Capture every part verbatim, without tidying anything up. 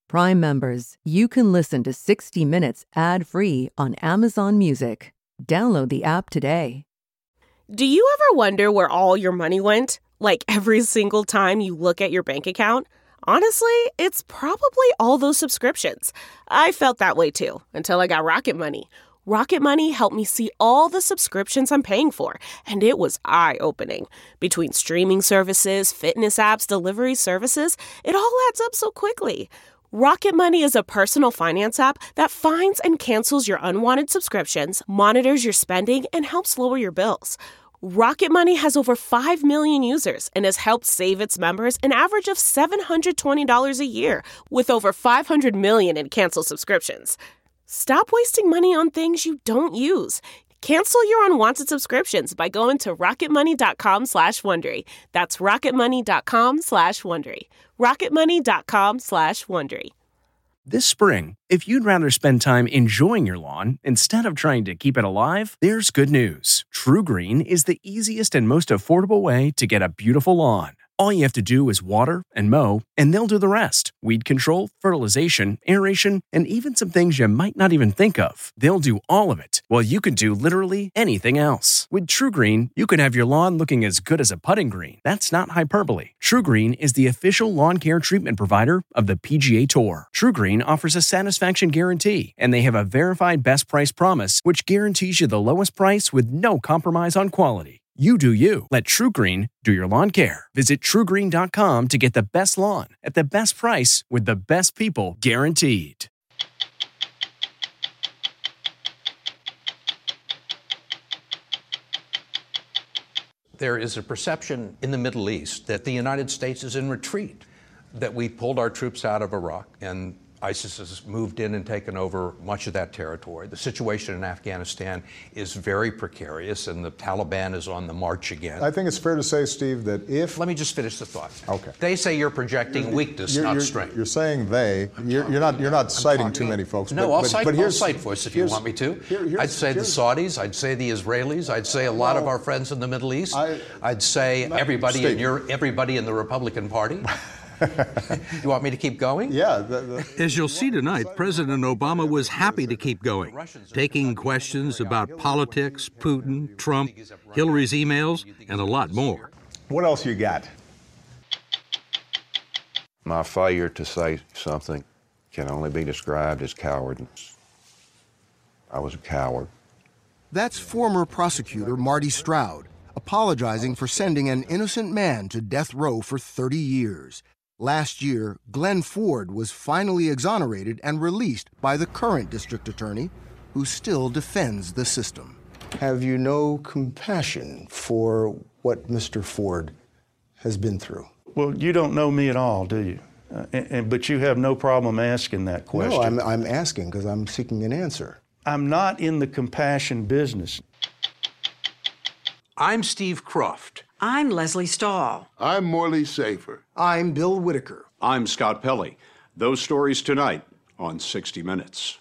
Prime members, you can listen to sixty minutes ad-free on Amazon Music. Download the app today. Do you ever wonder where all your money went? Like every single time you look at your bank account? Honestly, it's probably all those subscriptions. I felt that way too, until I got Rocket Money. Rocket Money helped me see all the subscriptions I'm paying for, and it was eye-opening. Between streaming services, fitness apps, delivery services, it all adds up so quickly. Rocket Money is a personal finance app that finds and cancels your unwanted subscriptions, monitors your spending, and helps lower your bills. Rocket Money has over five million users and has helped save its members an average of seven hundred twenty dollars a year, with over five hundred million in canceled subscriptions. Stop wasting money on things you don't use. Cancel your unwanted subscriptions by going to rocketmoney.com slash Wondery. That's rocketmoney.com slash Wondery. rocketmoney.com slash Wondery. This spring, if you'd rather spend time enjoying your lawn instead of trying to keep it alive, there's good news. TruGreen is the easiest and most affordable way to get a beautiful lawn. All you have to do is water and mow, and they'll do the rest. Weed control, fertilization, aeration, and even some things you might not even think of. They'll do all of it, while you can do literally anything else. With TruGreen, you can have your lawn looking as good as a putting green. That's not hyperbole. TruGreen is the official lawn care treatment provider of the P G A Tour. TruGreen offers a satisfaction guarantee, and they have a verified best price promise, which guarantees you the lowest price with no compromise on quality. You do you. Let TruGreen do your lawn care. Visit True Green dot com to get the best lawn at the best price with the best people guaranteed. There is a perception in the Middle East that the United States is in retreat, that we pulled our troops out of Iraq and ISIS has moved in and taken over much of that territory. The situation in Afghanistan is very precarious, and the Taliban is on the march again. I think it's fair to say, Steve, that if... Let me just finish the thought. Okay. They say you're projecting you're, weakness, you're, not you're, strength. You're saying they. You're, you're not You're not citing too many folks. No, but, I'll, but, cite, but I'll cite for us if you want me to. Here, I'd say the Saudis. I'd say the Israelis. I'd say a lot well, of our friends in the Middle East. I, I'd say everybody in your, everybody in the Republican Party. You want me to keep going? Yeah. The, the, As you'll see tonight, President Obama was happy to keep going, taking questions about politics, Putin, Trump, Hillary's emails, and a lot more. What else you got? My failure to say something can only be described as cowardice. I was a coward. That's former prosecutor Marty Stroud, apologizing for sending an innocent man to death row for thirty years. Last year, Glenn Ford was finally exonerated and released by the current district attorney, who still defends the system. Have you no compassion for what Mister Ford has been through? Well, you don't know me at all, do you? Uh, and, and, but you have no problem asking that question. No, I'm, I'm asking because I'm seeking an answer. I'm not in the compassion business. I'm Steve Kroft. I'm Leslie Stahl. I'm Morley Safer. I'm Bill Whitaker. I'm Scott Pelley. Those stories tonight on sixty minutes.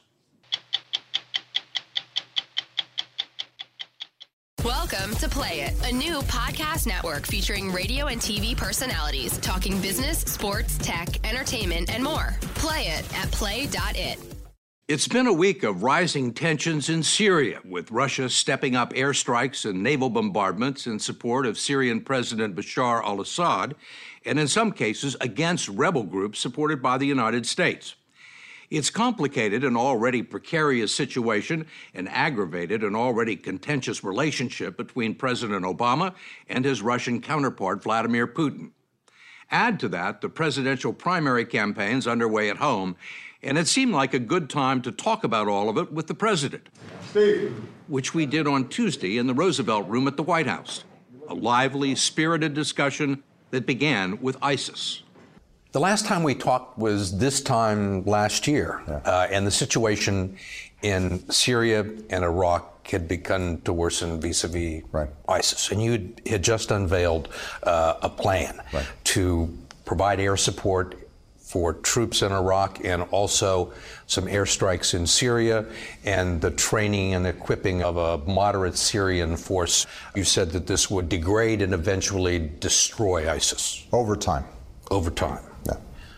Welcome to Play It, a new podcast network featuring radio and T V personalities talking business, sports, tech, entertainment, and more. Play it at play dot it. It's been a week of rising tensions in Syria, with Russia stepping up airstrikes and naval bombardments in support of Syrian President Bashar al-Assad, and in some cases against rebel groups supported by the United States. It's complicated an already precarious situation and aggravated an already contentious relationship between President Obama and his Russian counterpart, Vladimir Putin. Add to that the presidential primary campaigns underway at home, and it seemed like a good time to talk about all of it with the president, Steve. Which we did on Tuesday in the Roosevelt Room at the White House. A lively, spirited discussion that began with ISIS. The last time we talked was this time last year, yeah. uh, and the situation in Syria and Iraq had begun to worsen vis-a-vis right. ISIS. And you had just unveiled uh, a plan right. to provide air support for troops in Iraq and also some airstrikes in Syria and the training and equipping of a moderate Syrian force. You said that this would degrade and eventually destroy ISIS. Over time. Over time. Yeah.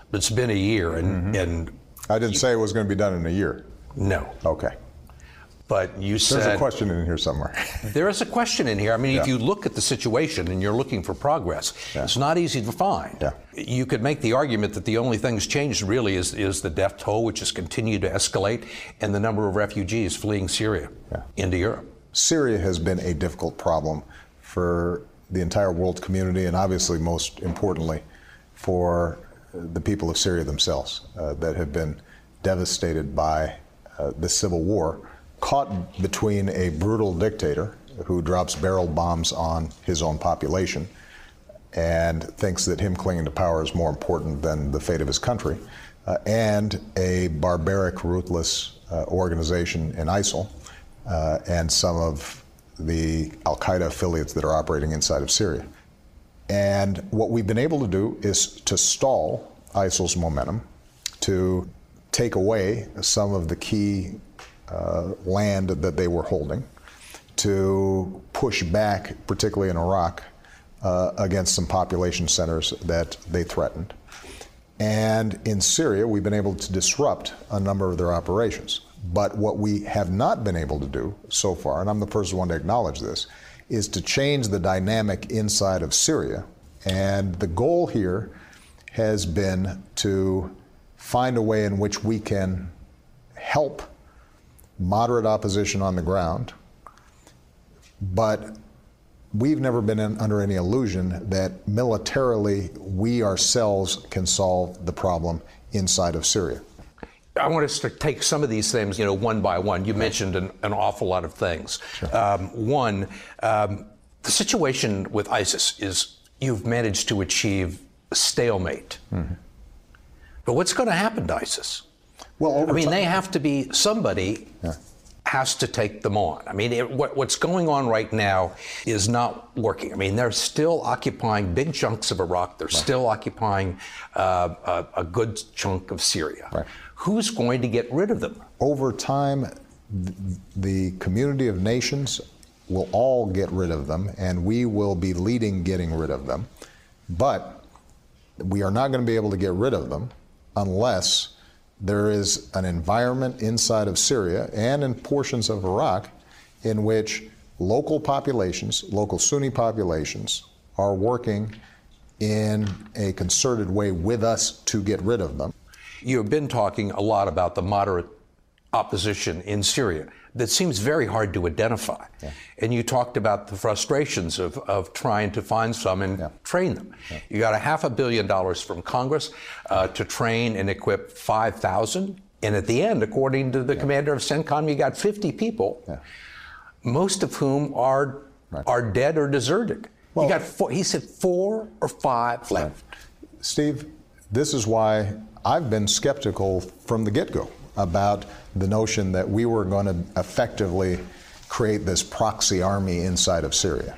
It's been a year, and, mm-hmm. and I didn't you, say it was going to be done in a year. No. Okay. But you said... There's a question in here somewhere. There is a question in here. I mean, yeah. if you look at the situation and you're looking for progress, yeah. it's not easy to find. Yeah. You could make the argument that the only thing that's changed really is, is the death toll, which has continued to escalate, and the number of refugees fleeing Syria yeah. into Europe. Syria has been a difficult problem for the entire world community, and obviously, most importantly, for the people of Syria themselves uh, that have been devastated by uh, the civil war, caught between a brutal dictator who drops barrel bombs on his own population and thinks that him clinging to power is more important than the fate of his country, uh, and a barbaric, ruthless uh, organization in ISIL uh, and some of the al-Qaeda affiliates that are operating inside of Syria. And what we've been able to do is to stall ISIL's momentum, to take away some of the key uh, land that they were holding, to push back, particularly in Iraq, uh, against some population centers that they threatened. And in Syria, we've been able to disrupt a number of their operations. But what we have not been able to do so far, and I'm the first one to acknowledge this, is to change the dynamic inside of Syria. And the goal here has been to find a way in which we can help moderate opposition on the ground, but we've never been in, under any illusion that militarily we ourselves can solve the problem inside of Syria. I want us to take some of these things, you know, one by one. You mentioned an, an awful lot of things. Sure. Um, one, um, the situation with ISIS is you've managed to achieve a stalemate. Mm-hmm. But what's going to happen to ISIS? Well, over I mean, time, they have to be, somebody yeah. has to take them on. I mean, it, what, what's going on right now is not working. I mean, they're still occupying big chunks of Iraq. They're right. still occupying uh, a, a good chunk of Syria. Right. Who's going to get rid of them? Over time, th- the community of nations will all get rid of them, and we will be leading getting rid of them. But we are not going to be able to get rid of them unless there is an environment inside of Syria and in portions of Iraq in which local populations, local Sunni populations, are working in a concerted way with us to get rid of them. You've been talking a lot about the moderate opposition in Syria that seems very hard to identify. Yeah. And you talked about the frustrations of, of trying to find some and yeah. train them. Yeah. You got a half a billion dollars from Congress uh, to train and equip five thousand. And at the end, according to the yeah. commander of CENTCOM, you got fifty people, yeah. most of whom are right. are dead or deserted. Well, you got four, he said four or five left. Right. Steve, this is why I've been skeptical from the get-go about the notion that we were going to effectively create this proxy army inside of Syria.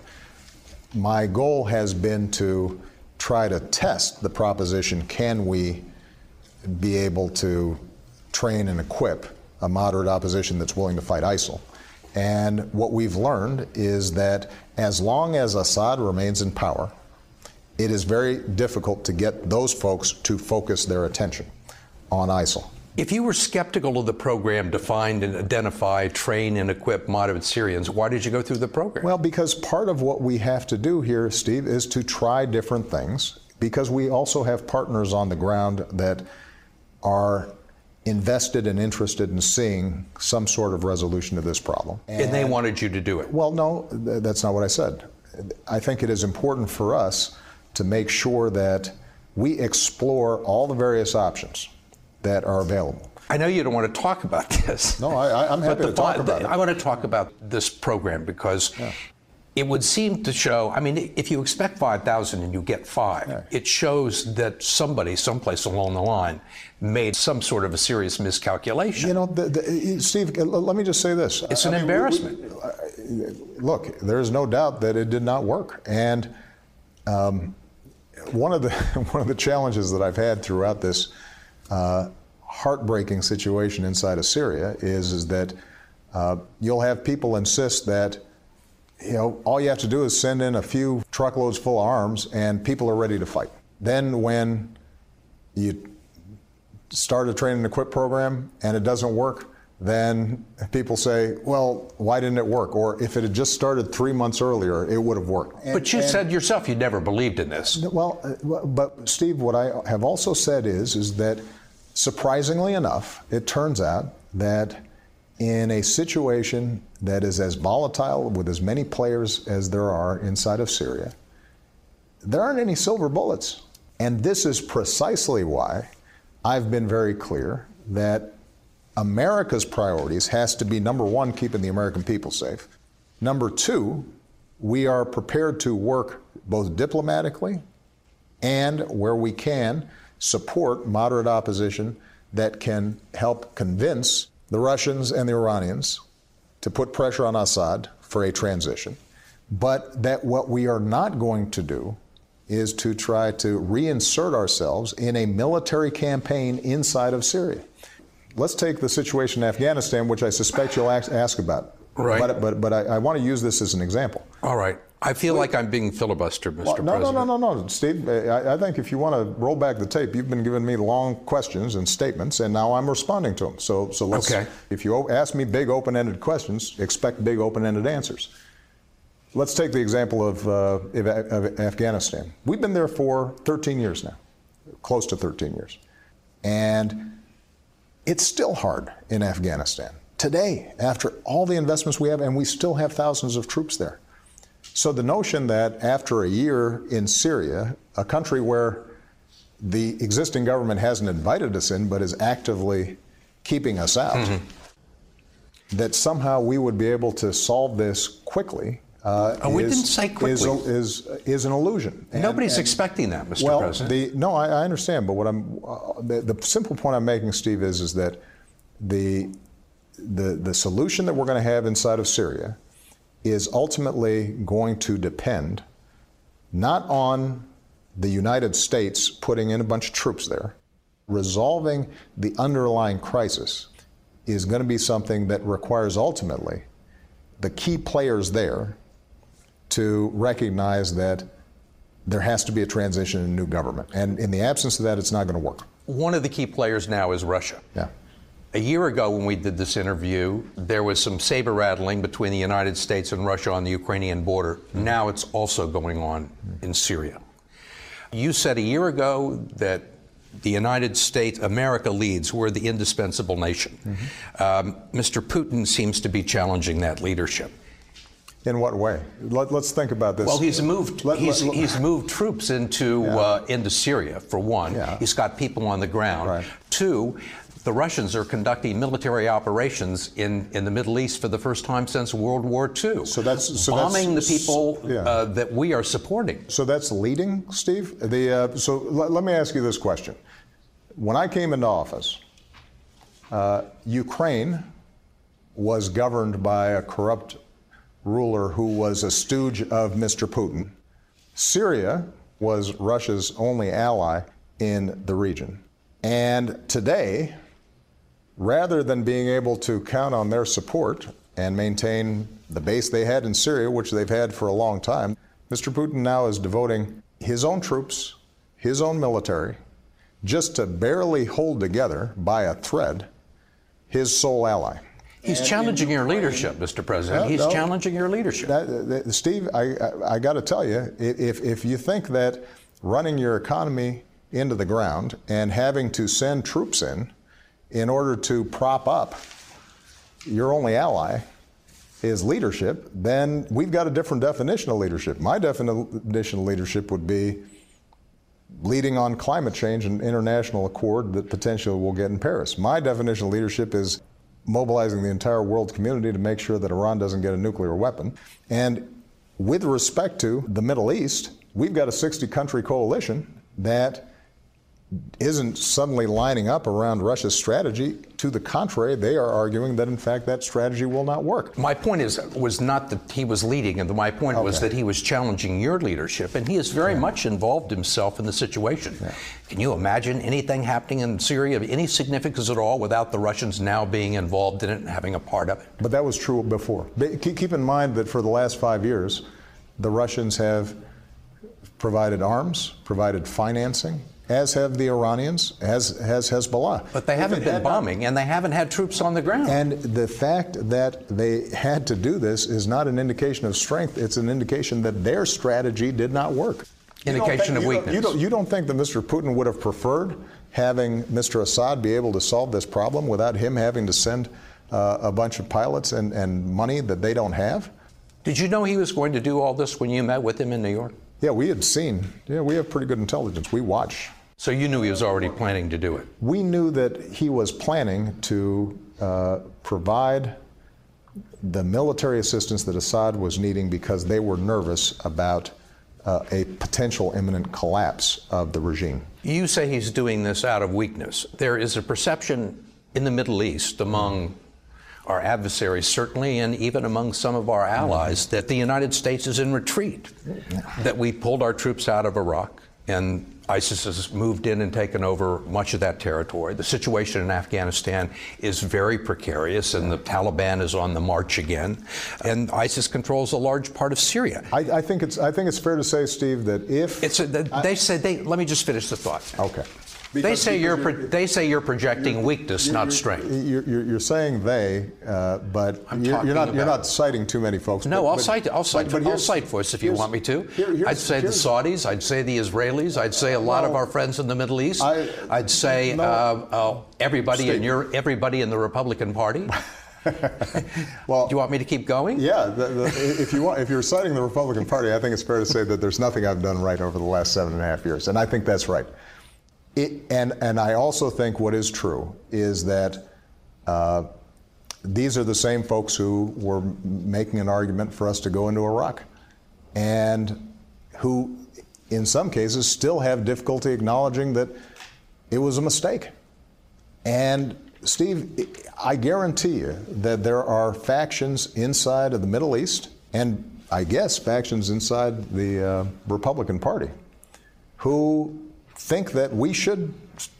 My goal has been to try to test the proposition, can we be able to train and equip a moderate opposition that's willing to fight ISIL? And what we've learned is that as long as Assad remains in power, it is very difficult to get those folks to focus their attention on ISIL. If you were skeptical of the program to find and identify, train, and equip moderate Syrians, why did you go through the program? Well, because part of what we have to do here, Steve, is to try different things, because we also have partners on the ground that are invested and interested in seeing some sort of resolution to this problem. And, and they wanted you to do it? Well, no, th- that's not what I said. I think it is important for us to make sure that we explore all the various options that are available. I know you don't want to talk about this. No, I, I'm happy to talk the, about it. I want to talk about this program because yeah. it would seem to show, I mean, if you expect five thousand and you get five, yeah. it shows that somebody, someplace along the line, made some sort of a serious miscalculation. You know, the, the, Steve, let me just say this. It's an I mean, embarrassment. We, we, look, there's no doubt that it did not work. And um, one of the one of the challenges that I've had throughout this Uh, heartbreaking situation inside of Syria is, is that uh, you'll have people insist that, you know, all you have to do is send in a few truckloads full of arms and people are ready to fight. Then when you start a train and equip program and it doesn't work, then people say, well, why didn't it work? Or if it had just started three months earlier, it would have worked. And, but you and, said yourself you never believed in this. Well, uh, but Steve, what I have also said is, is that surprisingly enough, it turns out that in a situation that is as volatile with as many players as there are inside of Syria, there aren't any silver bullets. And this is precisely why I've been very clear that America's priorities has to be, number one, keeping the American people safe. Number two, we are prepared to work both diplomatically and, where we can, support moderate opposition that can help convince the Russians and the Iranians to put pressure on Assad for a transition. But that what we are not going to do is to try to reinsert ourselves in a military campaign inside of Syria. Let's take the situation in Afghanistan, which I suspect you'll ask, ask about. Right. But, but, but I, I want to use this as an example. All right. I feel like I'm being filibustered, Mister Well, no, President. no, no, no, no, Steve. I, I think if you want to roll back the tape, you've been giving me long questions and statements, and now I'm responding to them. So, so let's. Okay. If you ask me big open-ended questions, expect big open-ended answers. Let's take the example of, uh, of, of Afghanistan. We've been there for thirteen years now, close to thirteen years, and it's still hard in Afghanistan today after all the investments we have, and we still have thousands of troops there. So the notion that after a year in Syria, a country where the existing government hasn't invited us in but is actively keeping us out, mm-hmm. that somehow we would be able to solve this quickly uh, oh, we is, didn't say quickly. Is, is, is an illusion. And, Nobody's and, expecting that, Mister well, President. The, no, I, I understand, but what I'm uh, the, the simple point I'm making, Steve, is is that the the the solution that we're going to have inside of Syria is ultimately going to depend not on the United States putting in a bunch of troops there. Resolving the underlying crisis is going to be something that requires ultimately the key players there to recognize that there has to be a transition in a new government. And in the absence of that, it's not going to work. One of the key players now is Russia. Yeah. A year ago, when we did this interview, there was some saber rattling between the United States and Russia on the Ukrainian border. Mm-hmm. Now it's also going on mm-hmm. in Syria. You said a year ago that the United States, America leads, we're the indispensable nation. Mm-hmm. Um, Mister Putin seems to be challenging that leadership. In what way? Let, let's think about this. Well, he's moved. Let, he's, let, he's moved troops into yeah. uh, into Syria, for one. Yeah. He's got people on the ground. Right. Two, the Russians are conducting military operations in, in the Middle East for the first time since World War Two. So that's so bombing that's, the people yeah. uh, that we are supporting. So that's leading, Steve. The uh, so l- let me ask you this question: when I came into office, uh, Ukraine was governed by a corrupt ruler who was a stooge of Mister Putin. Syria was Russia's only ally in the region. And today, rather than being able to count on their support and maintain the base they had in Syria, which they've had for a long time, Mister Putin now is devoting his own troops, his own military, just to barely hold together by a thread his sole ally. He's and challenging your leadership, Mister President. Yeah, He's no, challenging your leadership. That, that, Steve, I, I, I got to tell you, if, if you think that running your economy into the ground and having to send troops in in order to prop up your only ally is leadership, then we've got a different definition of leadership. My definition of leadership would be leading on climate change and international accord that potentially we'll get in Paris. My definition of leadership is mobilizing the entire world community to make sure that Iran doesn't get a nuclear weapon. And with respect to the Middle East, we've got a sixty country coalition that isn't suddenly lining up around Russia's strategy. To the contrary, they are arguing that, in fact, that strategy will not work. My point is was not that he was leading, and my point okay. was that he was challenging your leadership, and he has very yeah. much involved himself in the situation. Yeah. Can you imagine anything happening in Syria of any significance at all without the Russians now being involved in it and having a part of it? But that was true before. Keep in mind that for the last five years, the Russians have provided arms, provided financing, as have the Iranians, as has Hezbollah. But they haven't been bombing, and they haven't had troops on the ground. And the fact that they had to do this is not an indication of strength. It's an indication that their strategy did not work. Indication of weakness. You don't, you don't think that Mister Putin would have preferred having Mister Assad be able to solve this problem without him having to send uh, a bunch of pilots and, and money that they don't have? Did you know he was going to do all this when you met with him in New York? Yeah, we had seen. Yeah, we have pretty good intelligence. We watch. So you knew he was already planning to do it? We knew that he was planning to uh, provide the military assistance that Assad was needing because they were nervous about uh, a potential imminent collapse of the regime. You say he's doing this out of weakness. There is a perception in the Middle East among our adversaries, certainly, and even among some of our allies, that the United States is in retreat, that we pulled our troops out of Iraq, and ISIS has moved in and taken over much of that territory. The situation in Afghanistan is very precarious, and the Taliban is on the march again, and ISIS controls a large part of Syria. I, I think it's I think it's fair to say, Steve, that if it's a, they I, say they. Let me just finish the thought. Okay. Because, they say you're, you're they say you're projecting you're, weakness, you're, not you're, strength. You're, you're, you're saying they, uh, but you're, you're not about, you're not citing too many folks. No, but, I'll but, cite I'll cite but, but I'll cite for us if you want me to. Here, I'd say the Saudis. I'd say the Israelis. I'd say a lot well, of our friends in the Middle East. I, I'd say no, uh, uh, everybody Steve. in your everybody in the Republican Party. Well, do you want me to keep going? Yeah. The, the, if you want, if you're citing the Republican Party, I think it's fair to say that there's nothing I've done right over the last seven and a half years, and I think that's right. It, and, and I also think what is true is that uh, these are the same folks who were making an argument for us to go into Iraq and who, in some cases, still have difficulty acknowledging that it was a mistake. And, Steve, I guarantee you that there are factions inside of the Middle East, and I guess factions inside the uh, Republican Party, who think that we should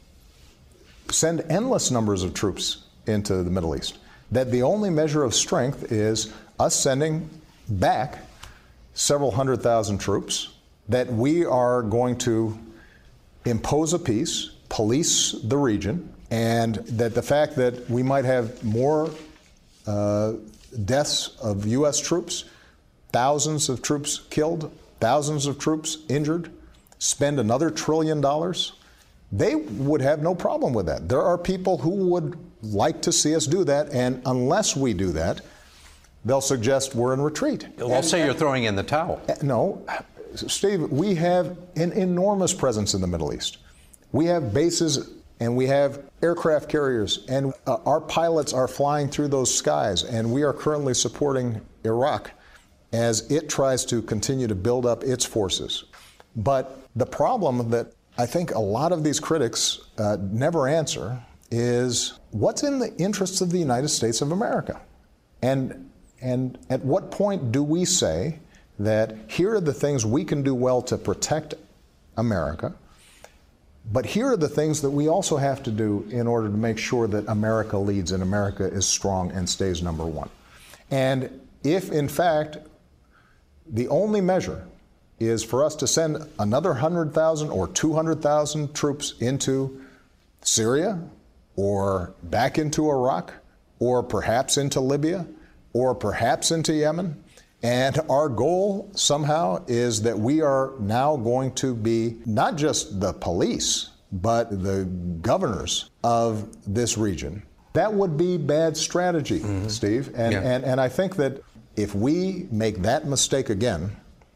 send endless numbers of troops into the Middle East. That the only measure of strength is us sending back several hundred thousand troops, that we are going to impose a peace, police the region, and that the fact that we might have more uh, deaths of U S troops, thousands of troops killed, thousands of troops injured, spend another trillion dollars, they would have no problem with that. There are people who would like to see us do that, and unless we do that, they'll suggest we're in retreat. They'll and, say and, you're throwing in the towel. No, Steve, we have an enormous presence in the Middle East. We have bases and we have aircraft carriers, and uh, our pilots are flying through those skies, and we are currently supporting Iraq as it tries to continue to build up its forces. But the problem that I think a lot of these critics uh, never answer is what's in the interests of the United States of America? And, and at what point do we say that here are the things we can do well to protect America, but here are the things that we also have to do in order to make sure that America leads and America is strong and stays number one? And if, in fact, the only measure is for us to send another one hundred thousand or two hundred thousand troops into Syria or back into Iraq or perhaps into Libya or perhaps into Yemen, and our goal somehow is that we are now going to be not just the police, but the governors of this region, that would be bad strategy, mm-hmm. Steve. And, yeah. and, and I think that if we make that mistake again,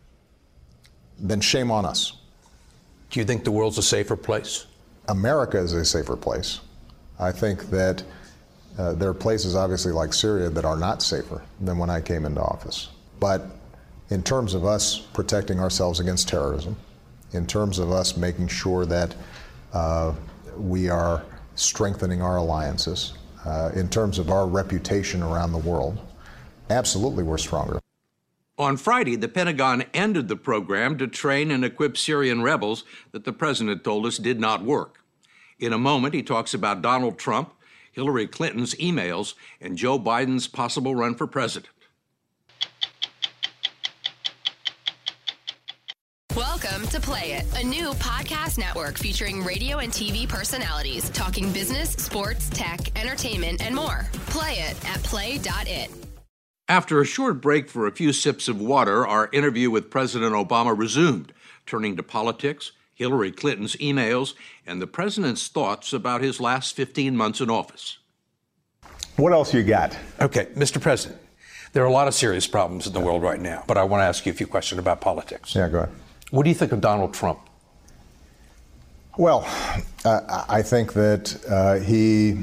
then shame on us. Do you think the world's a safer place? America is a safer place. I think that uh, there are places, obviously, like Syria that are not safer than when I came into office. But in terms of us protecting ourselves against terrorism, in terms of us making sure that uh, we are strengthening our alliances, uh, in terms of our reputation around the world, absolutely we're stronger. On Friday, the Pentagon ended the program to train and equip Syrian rebels that the president told us did not work. In a moment, he talks about Donald Trump, Hillary Clinton's emails, and Joe Biden's possible run for president. Welcome to Play It, a new podcast network featuring radio and T V personalities talking business, sports, tech, entertainment, and more. Play it at play dot it. After a short break for a few sips of water, our interview with President Obama resumed, turning to politics, Hillary Clinton's emails, and the president's thoughts about his last fifteen months in office. What else you got? Okay, Mister President, there are a lot of serious problems in the world right now, but I want to ask you a few questions about politics. Yeah, go ahead. What do you think of Donald Trump? Well, uh, I think that uh, he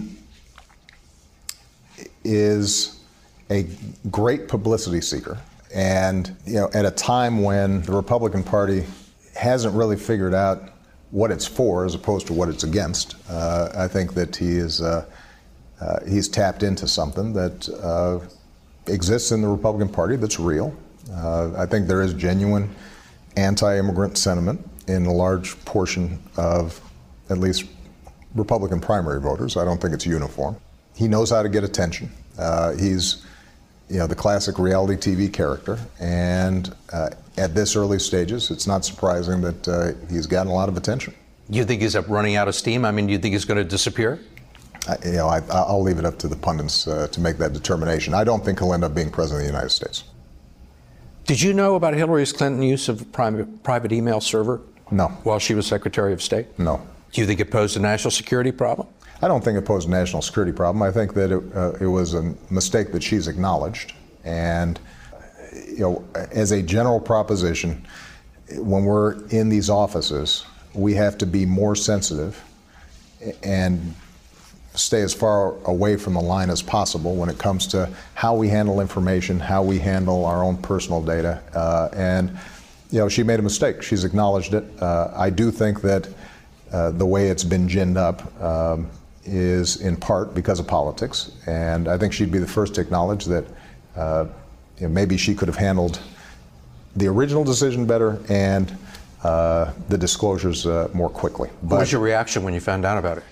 is a great publicity seeker. And, you know, at a time when the Republican Party hasn't really figured out what it's for as opposed to what it's against, uh, I think that he is uh, uh, he's tapped into something that uh, exists in the Republican Party that's real. Uh, I think there is genuine anti-immigrant sentiment in a large portion of at least Republican primary voters. I don't think it's uniform. He knows how to get attention. Uh, he's, you know, the classic reality T V character, and uh, at this early stages, it's not surprising that uh, he's gotten a lot of attention. Do you think he's up running out of steam? I mean, do you think he's going to disappear? I, you know, I, I'll leave it up to the pundits uh, to make that determination. I don't think he'll end up being president of the United States. Did you know about Hillary Clinton's use of a private, private email server? No. While she was Secretary of State? No. Do you think it posed a national security problem? I don't think it posed a national security problem. I think that it, uh, it was a mistake that she's acknowledged. And, you know, as a general proposition, when we're in these offices, we have to be more sensitive and stay as far away from the line as possible when it comes to how we handle information, how we handle our own personal data. Uh, and, you know, she made a mistake. She's acknowledged it. Uh, I do think that uh, the way it's been ginned up um, is in part because of politics. And I think she'd be the first to acknowledge that uh, you know, maybe she could have handled the original decision better and uh, the disclosures uh, more quickly. But, what was your reaction when you found out about it?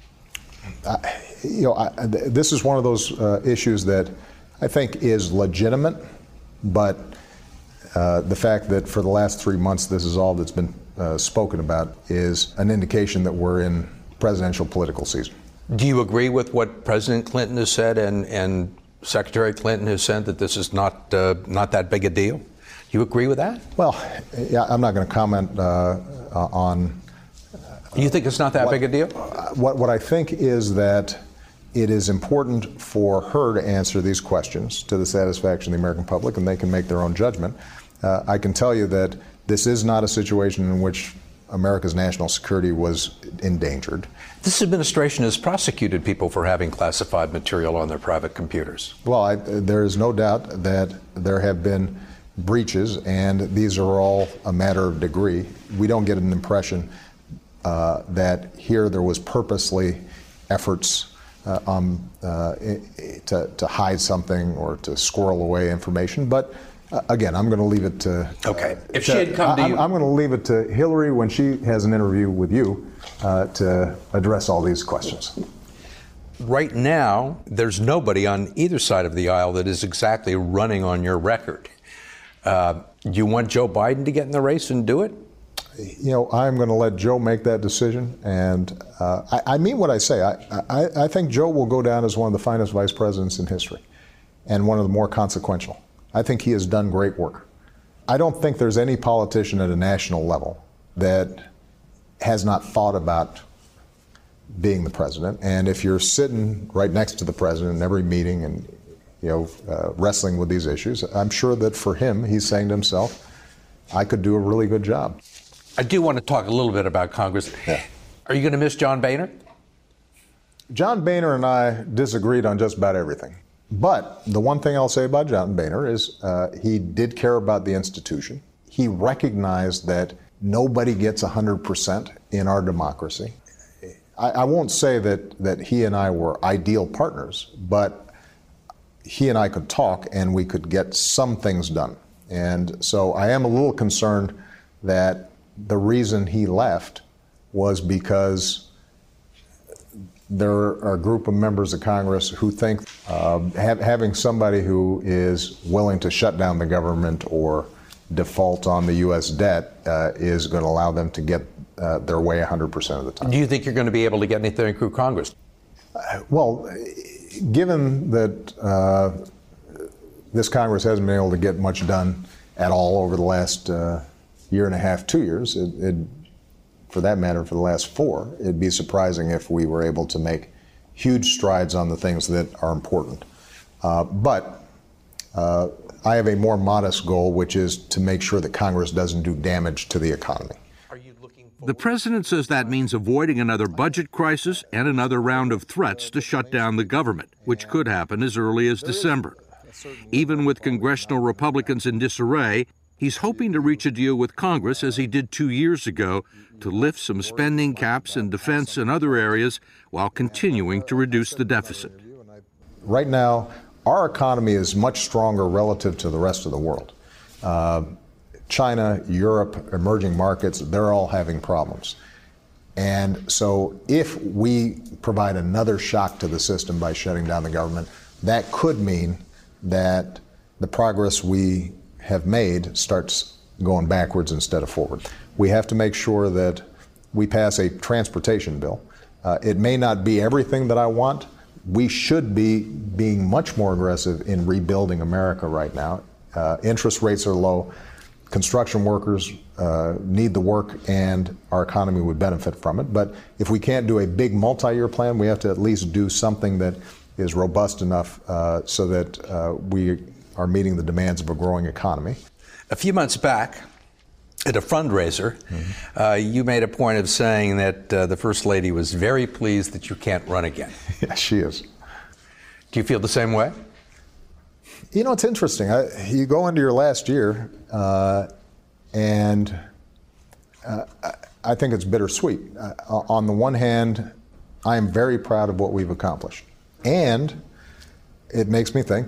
I, you know, I, this is one of those uh, issues that I think is legitimate, but uh, the fact that for the last three months this is all that's been uh, spoken about is an indication that we're in presidential political season. Do you agree with what President Clinton has said and, and Secretary Clinton has said, that this is not uh, not that big a deal? Do you agree with that? Well, yeah, I'm not going to comment uh, on. You think it's not that what, big a deal? What what I think is that it is important for her to answer these questions to the satisfaction of the American public, and they can make their own judgment. Uh, I can tell you that this is not a situation in which America's national security was endangered. This administration has prosecuted people for having classified material on their private computers. Well, I, there is no doubt that there have been breaches, and these are all a matter of degree. We don't get an impression Uh, that here there was purposely efforts uh, um, uh, to, to hide something or to squirrel away information. But uh, again, I'm going to leave it to. Uh, okay. If to, she had come to I'm, you, I'm going to leave it to Hillary when she has an interview with you uh, to address all these questions. Right now, there's nobody on either side of the aisle that is exactly running on your record. Uh, do you want Joe Biden to get in the race and do it? You know, I'm going to let Joe make that decision, and uh, I, I mean what I say. I, I, I think Joe will go down as one of the finest vice presidents in history, and one of the more consequential. I think he has done great work. I don't think there's any politician at a national level that has not thought about being the president. And if you're sitting right next to the president in every meeting and, you know, uh, wrestling with these issues, I'm sure that for him, he's saying to himself, I could do a really good job. I do want to talk a little bit about Congress. Yeah. Are you going to miss John Boehner? John Boehner and I disagreed on just about everything. But the one thing I'll say about John Boehner is uh, he did care about the institution. He recognized that nobody gets one hundred percent in our democracy. I, I won't say that, that he and I were ideal partners, but he and I could talk and we could get some things done. And so I am a little concerned that the reason he left was because there are a group of members of Congress who think uh, ha- having somebody who is willing to shut down the government or default on the U S debt uh, is going to allow them to get uh, their way one hundred percent of the time. Do you think you're going to be able to get anything through Congress? Uh, well, given that uh, this Congress hasn't been able to get much done at all over the last uh, year and a half, two years, it, it, for that matter, for the last four, it'd be surprising if we were able to make huge strides on the things that are important. Uh, but uh, I have a more modest goal, which is to make sure that Congress doesn't do damage to the economy. The president says that means avoiding another budget crisis and another round of threats to shut down the government, which could happen as early as December. Even with congressional Republicans in disarray, he's hoping to reach a deal with Congress, as he did two years ago, to lift some spending caps in defense and other areas while continuing to reduce the deficit. Right now, our economy is much stronger relative to the rest of the world. Uh, China, Europe, emerging markets, they're all having problems. And so if we provide another shock to the system by shutting down the government, that could mean that the progress we have made starts going backwards instead of forward. We have to make sure that we pass a transportation bill. Uh, it may not be everything that I want. We should be being much more aggressive in rebuilding America right now. Uh, interest rates are low. Construction workers uh, need the work, and our economy would benefit from it. But if we can't do a big multi-year plan, we have to at least do something that is robust enough uh, so that uh, we are meeting the demands of a growing economy. A few months back, at a fundraiser, mm-hmm. uh, you made a point of saying that uh, the First Lady was very pleased that you can't run again. Yeah, she is. Do you feel the same way? You know, it's interesting. I, you go into your last year, uh, and uh, I think it's bittersweet. Uh, on the one hand, I am very proud of what we've accomplished. And it makes me think,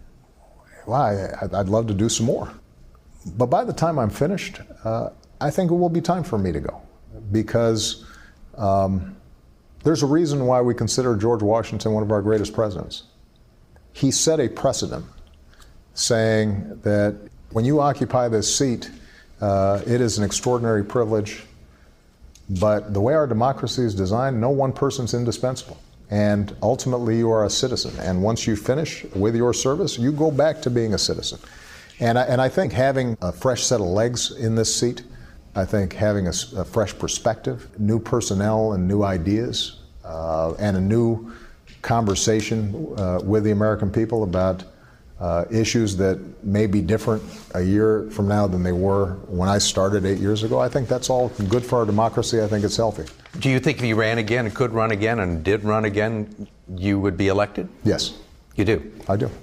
wow, I'd love to do some more. But by the time I'm finished, uh, I think it will be time for me to go. Because um, there's a reason why we consider George Washington one of our greatest presidents. He set a precedent saying that when you occupy this seat, uh, it is an extraordinary privilege, but the way our democracy is designed, no one person's indispensable. And ultimately, you are a citizen. And once you finish with your service, you go back to being a citizen. And I, and I think having a fresh set of legs in this seat, I think having a, a fresh perspective, new personnel and new ideas, uh, and a new conversation uh, with the American people about uh, issues that may be different a year from now than they were when I started eight years ago. I think that's all good for our democracy. I think it's healthy. Do you think if you ran again and could run again and did run again, you would be elected? Yes. You do? I do.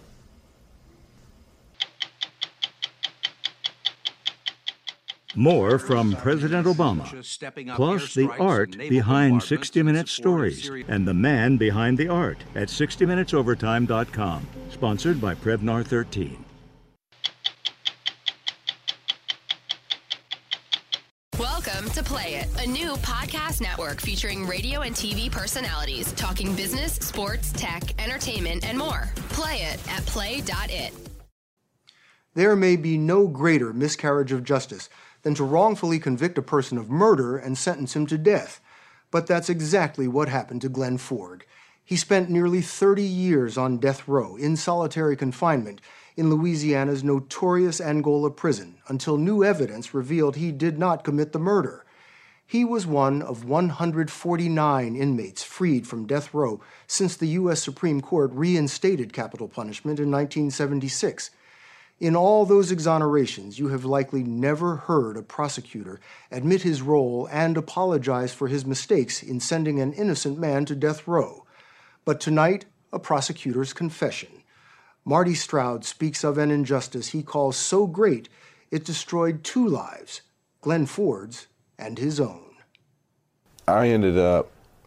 More from President Obama, plus the art behind sixty minutes stories and the man behind the art at sixty minutes overtime dot com. Sponsored by Prevnar thirteen. Welcome to Play It, a new podcast network featuring radio and T V personalities talking business, sports, tech, entertainment, and more. Play it at play dot it. There may be no greater miscarriage of justice than to wrongfully convict a person of murder and sentence him to death. But that's exactly what happened to Glenn Ford. He spent nearly thirty years on death row in solitary confinement in Louisiana's notorious Angola prison until new evidence revealed he did not commit the murder. He was one of one hundred forty-nine inmates freed from death row since the U S Supreme Court reinstated capital punishment in nineteen seventy-six. In all those exonerations, you have likely never heard a prosecutor admit his role and apologize for his mistakes in sending an innocent man to death row. But tonight, a prosecutor's confession. Marty Stroud speaks of an injustice he calls so great it destroyed two lives, Glenn Ford's and his own. I ended up,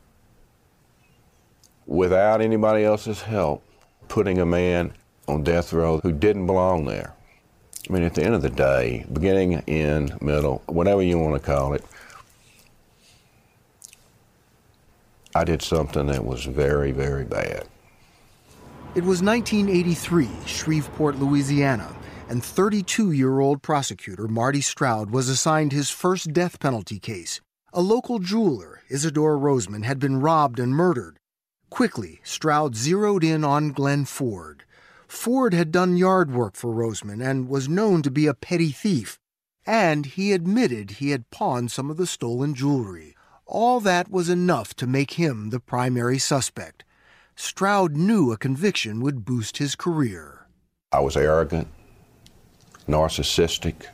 without anybody else's help, putting a man on death row who didn't belong there. I mean, at the end of the day, beginning, end, middle, whatever you want to call it, I did something that was very, very bad. It was nineteen eighty-three, Shreveport, Louisiana, and thirty-two-year-old prosecutor Marty Stroud was assigned his first death penalty case. A local jeweler, Isidore Roseman, had been robbed and murdered. Quickly, Stroud zeroed in on Glenn Ford. Ford had done yard work for Roseman and was known to be a petty thief. And he admitted he had pawned some of the stolen jewelry. All that was enough to make him the primary suspect. Stroud knew a conviction would boost his career. I was arrogant, narcissistic,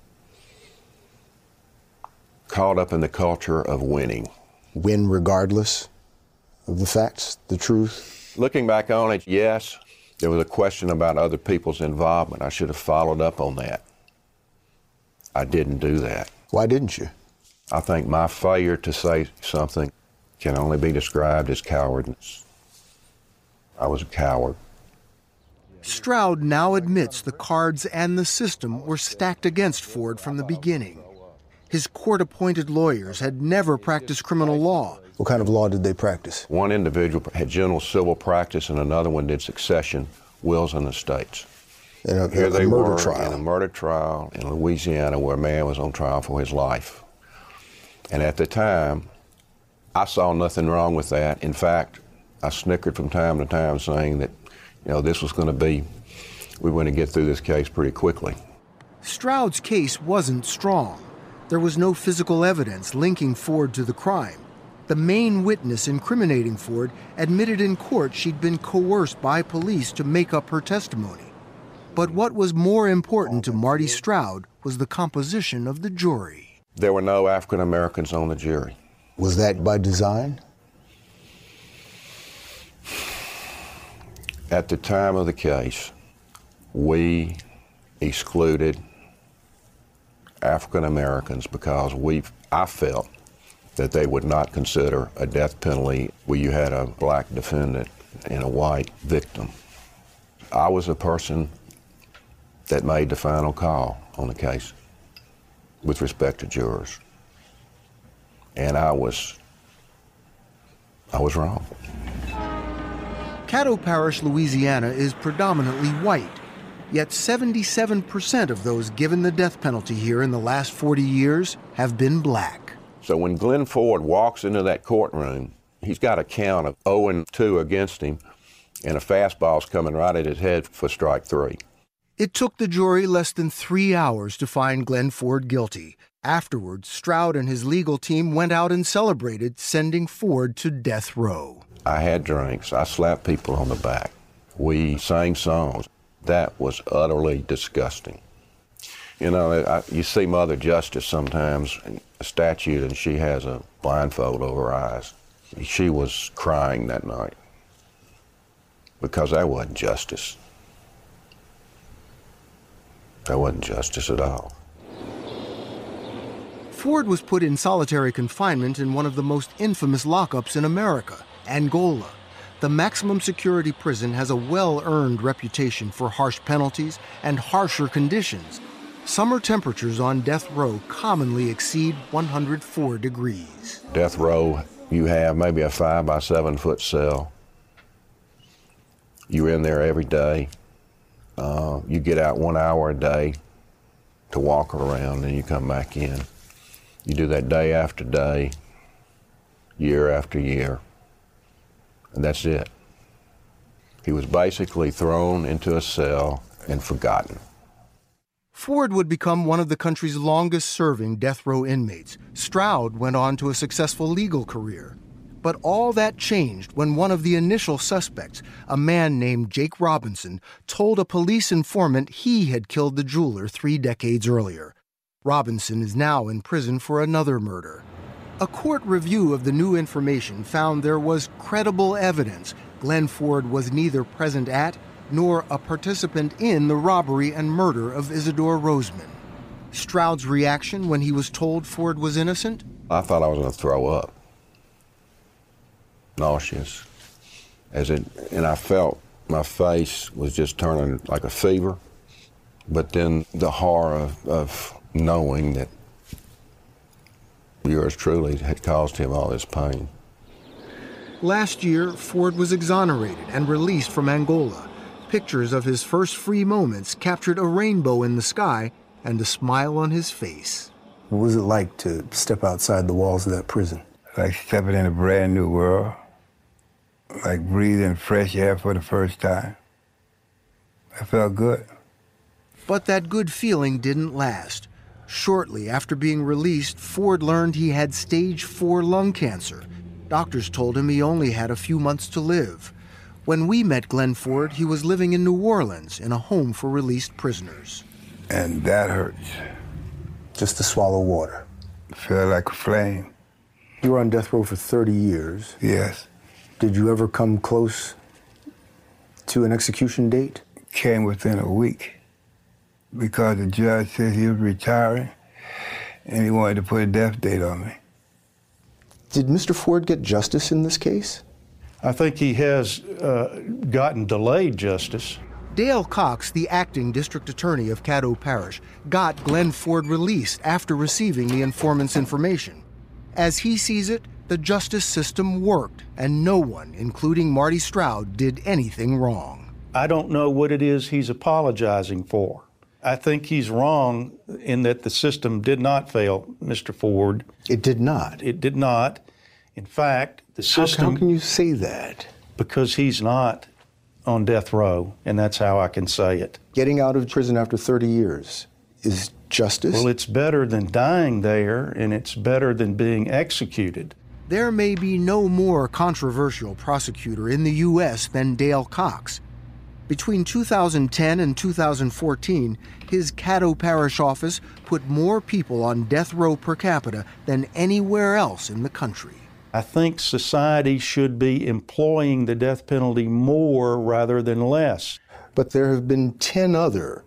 caught up in the culture of winning. Win regardless of the facts, the truth? Looking back on it, yes. There was a question about other people's involvement. I should have followed up on that. I didn't do that. Why didn't you? I think my failure to say something can only be described as cowardice. I was a coward. Stroud now admits the cards and the system were stacked against Ford from the beginning. His court-appointed lawyers had never practiced criminal law. What kind of law did they practice? One individual had general civil practice and another one did succession, wills, and estates. In a, Here a they murder were trial. in a murder trial in Louisiana where a man was on trial for his life. And at the time, I saw nothing wrong with that. In fact, I snickered from time to time saying that, you know, this was going to be, we were going to get through this case pretty quickly. Stroud's case wasn't strong. There was no physical evidence linking Ford to the crime. The main witness incriminating Ford admitted in court she'd been coerced by police to make up her testimony. But what was more important to Marty Stroud was the composition of the jury. There were no African Americans on the jury. Was that by design? At the time of the case, we excluded African Americans because we, I felt that they would not consider a death penalty where you had a black defendant and a white victim. I was a person that made the final call on the case with respect to jurors. And I was, I was wrong. Caddo Parish, Louisiana is predominantly white, yet seventy-seven percent of those given the death penalty here in the last forty years have been black. So when Glenn Ford walks into that courtroom, he's got a count of oh and two against him, and a fastball's coming right at his head for strike three. It took the jury less than three hours to find Glenn Ford guilty. Afterwards, Stroud and his legal team went out and celebrated, sending Ford to death row. I had drinks. I slapped people on the back. We sang songs. That was utterly disgusting. You know, I, you see Mother Justice sometimes, a statue, and she has a blindfold over her eyes. She was crying that night because that wasn't justice. That wasn't justice at all. Ford was put in solitary confinement in one of the most infamous lockups in America, Angola. The maximum security prison has a well-earned reputation for harsh penalties and harsher conditions. Summer temperatures on death row commonly exceed one hundred four degrees. Death row, you have maybe a five by seven foot cell. You're in there every day. Uh, you get out one hour a day to walk around, and you come back in. You do that day after day, year after year, and that's it. He was basically thrown into a cell and forgotten. Ford would become one of the country's longest-serving death row inmates. Stroud went on to a successful legal career. But all that changed when one of the initial suspects, a man named Jake Robinson, told a police informant he had killed the jeweler three decades earlier. Robinson is now in prison for another murder. A court review of the new information found there was credible evidence Glenn Ford was neither present at nor a participant in the robbery and murder of Isidore Roseman. Stroud's reaction when he was told Ford was innocent? I thought I was going to throw up. Nauseous. As it, and I felt my face was just turning like a fever. But then the horror of, of knowing that yours truly had caused him all this pain. Last year, Ford was exonerated and released from Angola. Pictures of his first free moments captured a rainbow in the sky and a smile on his face. What was it like to step outside the walls of that prison? Like stepping in a brand new world, like breathing fresh air for the first time. I felt good. But that good feeling didn't last. Shortly after being released, Ford learned he had stage four lung cancer. Doctors told him he only had a few months to live. When we met Glenn Ford, he was living in New Orleans in a home for released prisoners. And that hurts. Just to swallow water. Feel like a flame. You were on death row for thirty years. Yes. Did you ever come close to an execution date? Came within a week because the judge said he was retiring and he wanted to put a death date on me. Did Mister Ford get justice in this case? I think he has uh, gotten delayed justice. Dale Cox, the acting district attorney of Caddo Parish, got Glenn Ford released after receiving the informant's information. As he sees it, the justice system worked, and no one, including Marty Stroud, did anything wrong. I don't know what it is he's apologizing for. I think he's wrong in that the system did not fail Mister Ford. It did not? It did not. In fact, the system... How, how can you say that? Because he's not on death row, and that's how I can say it. Getting out of prison after thirty years is justice? Well, it's better than dying there, and it's better than being executed. There may be no more controversial prosecutor in the U S than Dale Cox. Between two thousand ten and two thousand fourteen, his Caddo Parish office put more people on death row per capita than anywhere else in the country. I think society should be employing the death penalty more rather than less. But there have been ten other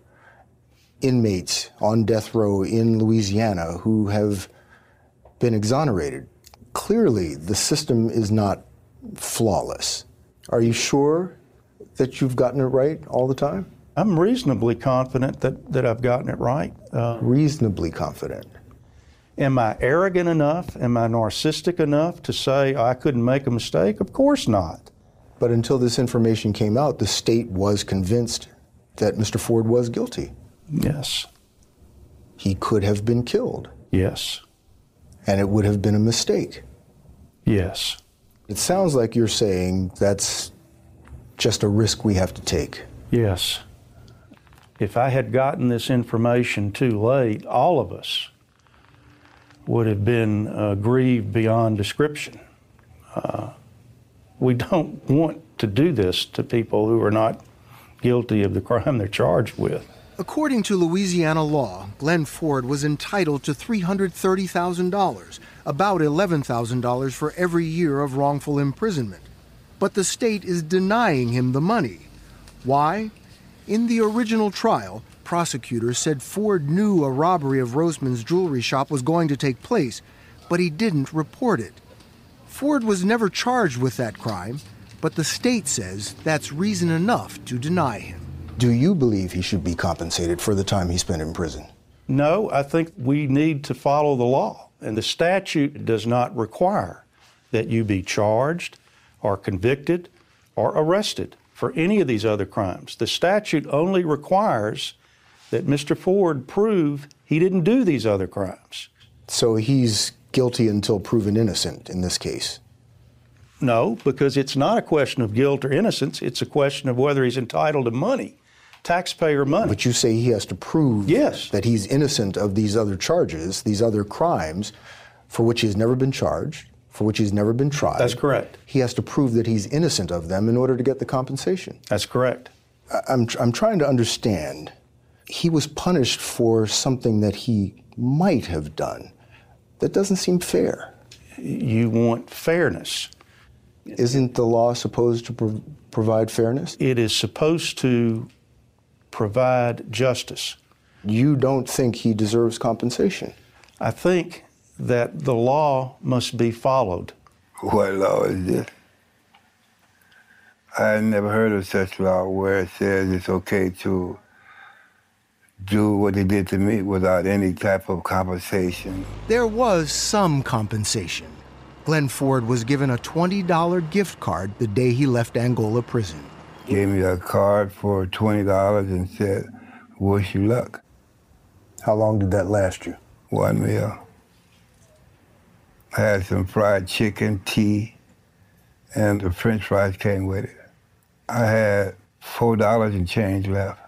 inmates on death row in Louisiana who have been exonerated. Clearly, the system is not flawless. Are you sure that you've gotten it right all the time? I'm reasonably confident that, that I've gotten it right. Uh, reasonably confident. Am I arrogant enough? Am I narcissistic enough to say I couldn't make a mistake? Of course not. But until this information came out, the state was convinced that Mister Ford was guilty. Yes. He could have been killed. Yes. And it would have been a mistake. Yes. It sounds like you're saying that's just a risk we have to take. Yes. If I had gotten this information too late, all of us would have been uh, grieved beyond description. Uh, we don't want to do this to people who are not guilty of the crime they're charged with. According to Louisiana law, Glenn Ford was entitled to three hundred thirty thousand dollars, about eleven thousand dollars for every year of wrongful imprisonment. But the state is denying him the money. Why? In the original trial, prosecutors said Ford knew a robbery of Roseman's jewelry shop was going to take place, but he didn't report it. Ford was never charged with that crime, but the state says that's reason enough to deny him. Do you believe he should be compensated for the time he spent in prison? No, I think we need to follow the law, and the statute does not require that you be charged or convicted or arrested for any of these other crimes. The statute only requires that Mister Ford prove he didn't do these other crimes. So he's guilty until proven innocent in this case? No, because it's not a question of guilt or innocence. It's a question of whether he's entitled to money, taxpayer money. But you say he has to prove yes. that he's innocent of these other charges, these other crimes for which he's never been charged, for which he's never been tried. That's correct. He has to prove that he's innocent of them in order to get the compensation. That's correct. I'm, I'm trying to understand. He was punished for something that he might have done. That doesn't seem fair. You want fairness. Isn't the law supposed to pro- provide fairness? It is supposed to provide justice. You don't think he deserves compensation? I think that the law must be followed. What law is this? I had never heard of such law where it says it's okay to do what they did to me without any type of compensation. There was some compensation. Glenn Ford was given a twenty dollar gift card the day he left Angola prison. gave me a card for twenty dollars and said, wish you luck. How long did that last you? One meal. I had some fried chicken, tea, and the french fries came with it. I had four dollars and change left.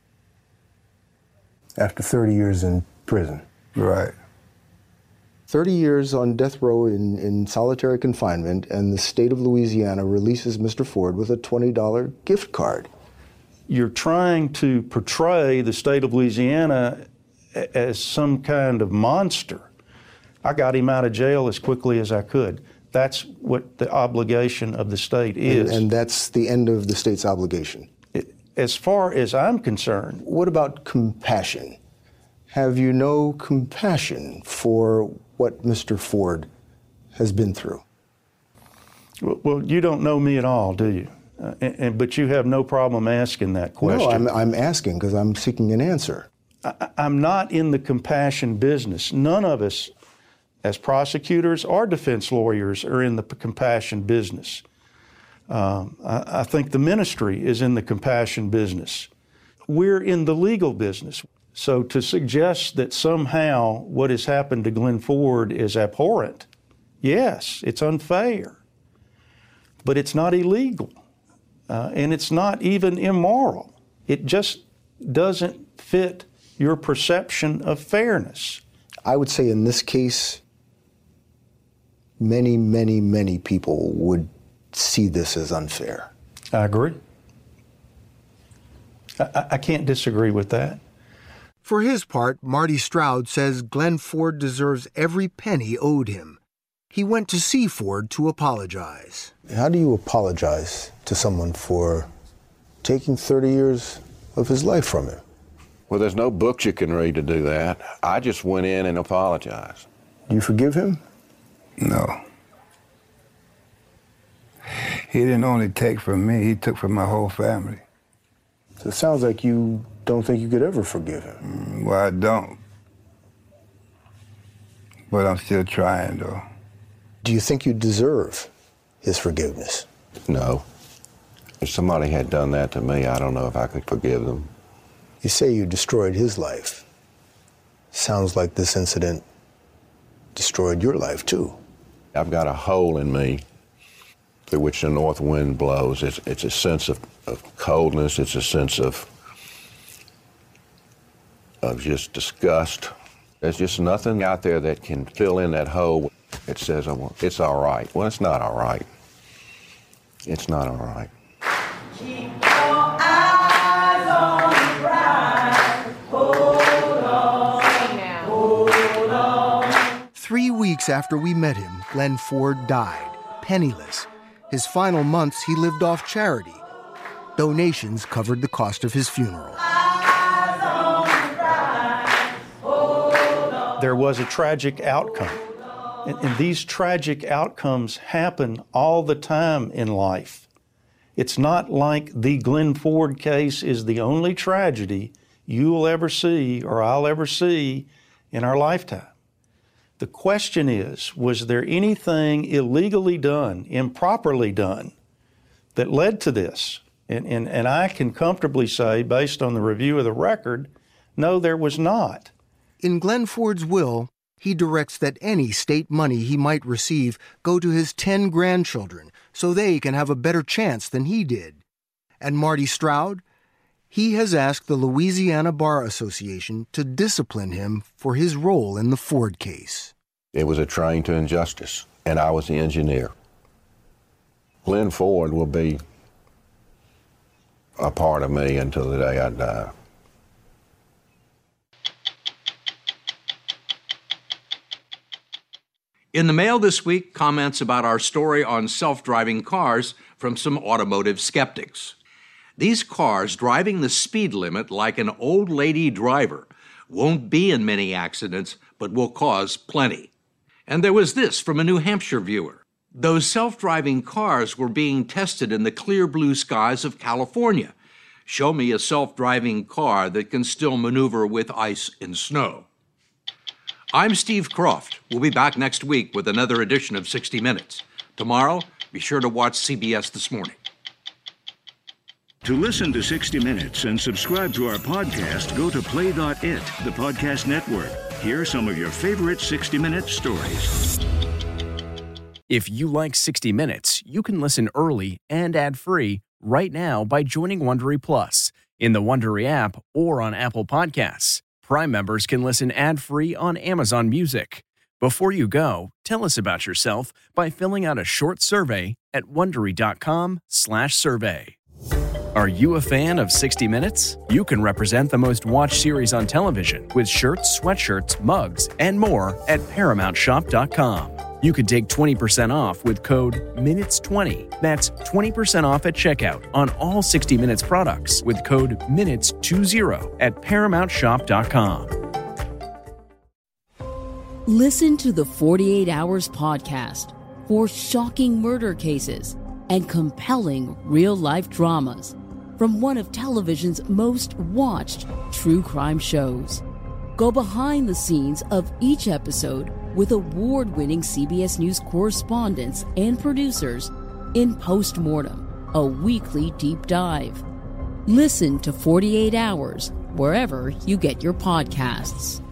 After thirty years in prison? Right. thirty years on death row in, in solitary confinement, and the state of Louisiana releases Mister Ford with a twenty dollar gift card. You're trying to portray the state of Louisiana as some kind of monster. I got him out of jail as quickly as I could. That's what the obligation of the state is. And, and that's the end of the state's obligation? It, as far as I'm concerned. What about compassion? Have you no compassion for what Mister Ford has been through? Well, well you don't know me at all, do you? Uh, and, and, but you have no problem asking that question. No, I'm, I'm asking because I'm seeking an answer. I, I'm not in the compassion business. None of us, as prosecutors or defense lawyers, are in the p- compassion business. Um, I, I think the ministry is in the compassion business. We're in the legal business. So to suggest that somehow what has happened to Glenn Ford is abhorrent, yes, it's unfair, but it's not illegal, uh, and it's not even immoral. It just doesn't fit your perception of fairness. I would say in this case, many, many, many people would see this as unfair. I agree. I, I can't disagree with that. For his part, Marty Stroud says Glenn Ford deserves every penny owed him. He went to see Ford to apologize. How do you apologize to someone for taking thirty years of his life from him? Well, there's no books you can read to do that. I just went in and apologized. Do you forgive him? No. He didn't only take from me, he took from my whole family. So it sounds like you don't think you could ever forgive him. Mm, well, I don't. But I'm still trying, though. Do you think you deserve his forgiveness? No. If somebody had done that to me, I don't know if I could forgive them. You say you destroyed his life. Sounds like this incident destroyed your life, too. I've got a hole in me through which the north wind blows. It's, it's a sense of, of coldness. It's a sense of, of just disgust. There's just nothing out there that can fill in that hole. It says, oh, it's all right. Well, it's not all right. It's not all right. Keep your eyes on the prize. Hold on, hold on. Three weeks after we met him, Glenn Ford died, penniless. His final months he lived off charity. Donations covered the cost of his funeral. There was a tragic outcome. And, and these tragic outcomes happen all the time in life. It's not like the Glenn Ford case is the only tragedy you'll ever see or I'll ever see in our lifetime. The question is, was there anything illegally done, improperly done, that led to this? And, and, and I can comfortably say, based on the review of the record, no, there was not. In Glenn Ford's will, he directs that any state money he might receive go to his ten grandchildren so they can have a better chance than he did. And Marty Stroud? He has asked the Louisiana Bar Association to discipline him for his role in the Ford case. It was a train to injustice, and I was the engineer. Glenn Ford will be a part of me until the day I die. In the mail this week, comments about our story on self-driving cars from some automotive skeptics. These cars driving the speed limit like an old lady driver won't be in many accidents, but will cause plenty. And there was this from a New Hampshire viewer. Those self-driving cars were being tested in the clear blue skies of California. Show me a self-driving car that can still maneuver with ice and snow. I'm Steve Croft. We'll be back next week with another edition of sixty minutes. Tomorrow, be sure to watch C B S This Morning. To listen to sixty minutes and subscribe to our podcast, go to play dot it, the podcast network. Hear some of your favorite sixty minute stories. If you like sixty minutes, you can listen early and ad-free right now by joining Wondery Plus in the Wondery app or on Apple Podcasts. Prime members can listen ad-free on Amazon Music. Before you go, tell us about yourself by filling out a short survey at wondery dot com slash survey. Are you a fan of sixty minutes? You can represent the most watched series on television with shirts, sweatshirts, mugs, and more at paramount shop dot com. You can take twenty percent off with code minutes twenty. That's twenty percent off at checkout on all sixty minutes products with code minutes twenty at paramount shop dot com. Listen to the forty-eight hours podcast for shocking murder cases and compelling real-life dramas from one of television's most watched true crime shows. Go behind the scenes of each episode with award-winning C B S News correspondents and producers in Postmortem, a weekly deep dive. Listen to forty-eight hours wherever you get your podcasts.